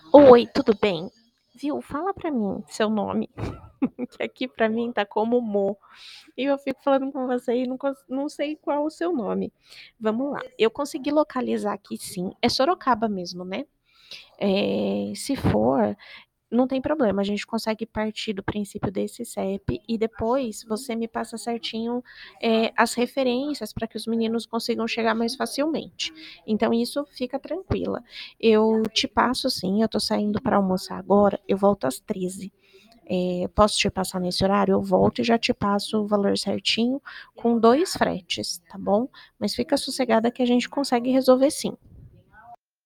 Oi, tudo bem? Viu, fala pra mim seu nome, que aqui pra mim tá como Mo, e eu fico falando com você e não sei qual o seu nome. Vamos lá, eu consegui localizar aqui sim, é Sorocaba mesmo, né? Se for, não tem problema, a gente consegue partir do princípio desse CEP e depois você me passa certinho, as referências para que os meninos consigam chegar mais facilmente. Então isso fica tranquila. Eu te passo sim, eu tô saindo para almoçar agora, eu volto às 13. Posso te passar nesse horário? Eu volto e já te passo o valor certinho com 2 fretes, tá bom? Mas fica sossegada que a gente consegue resolver sim.